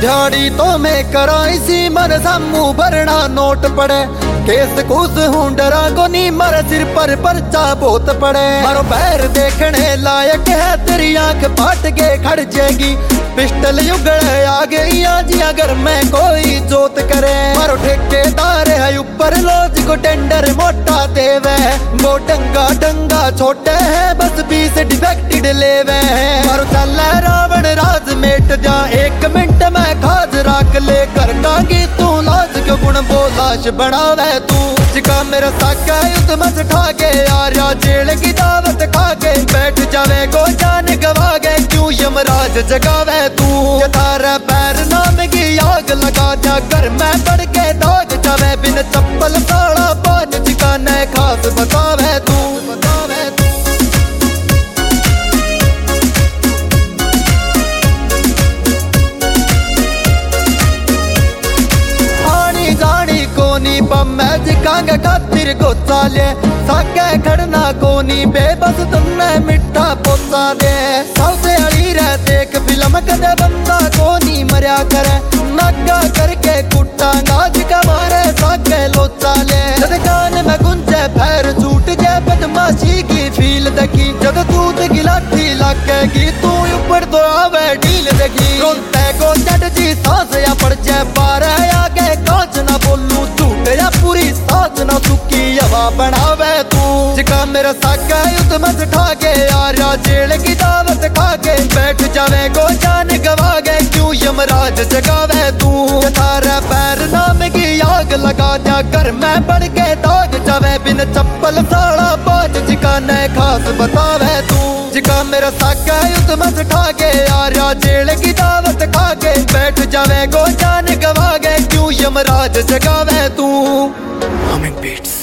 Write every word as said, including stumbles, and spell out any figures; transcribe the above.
झाड़ी तो मैं कराई सी मन सामू भरना नोट पड़े केस कुछ हूँ डरा को नहीं मर सिर पर पर्चा बहुत पड़े मारो पैर देखने लायक है तेरी आंख फाट के खड़ जाएगी पिस्टल उगड़े आ गई आज अगर मैं कोई जोत करे मारो ठेकेदार है ऊपर लोज को टेंडर मोटा देवे वो डंगा डंगा छोटे है बस बीस डिफेक्टेड लेवे मारो चल रावण राज मेट जा एक मिनट में खाज राख ले कर डांगी तू लाज क्यों गुण बोलाश बनावे तू जिका मेरा साका युद्ध मत ठाके आर्या जेल की दावत खाके बैठ जावे को जान गवा गए क्यों यमराज जगावे तू थारा पैर नाम की आग लगा जा घर में पड़ के दाग जावे बिन चप्पल साड़ा पाँच ठिकाने खास बतावे तू बतावे तू मैं जिकांगे खातिर गोचा ले साके खड़ना कोनी बेबस तुमने मिठा पोसा दे सबसे अड़ी रह देख फिल्म कदे बंदा कोनी मरिया करे नगा करके कुट्टा नाच का मारे साके लोचा ले जद कान में गुंजे पैर छूट जाए बदमाशी की फील देखी जद दूध गिलाठी लगेगी तू ऊपर तो आवे ढील देखी रोते को जट जी सांस या पड़ जाए पारे आगे कांच ना बोलू झूठ या पूरी साथ ना सुखी हवा बनावे तू जिका मेरा साका युद्ध मत ठाके आर्या जेल की दावत खाके बैठ जावे को जान गवा गए क्यों यमराज जगावे तू थारा पैर नाम की आग लगा जा घर में बढ़ के दाग जावे बिन चप्पल साड़ा पाँच जिकाने खास बतावे तू जिका मेरा साका युद्ध मत ठाके आर्या जेल की दावत खाके बैठ जावे को जान गवा गए क्यों यमराज जगावे तू। Humming beats.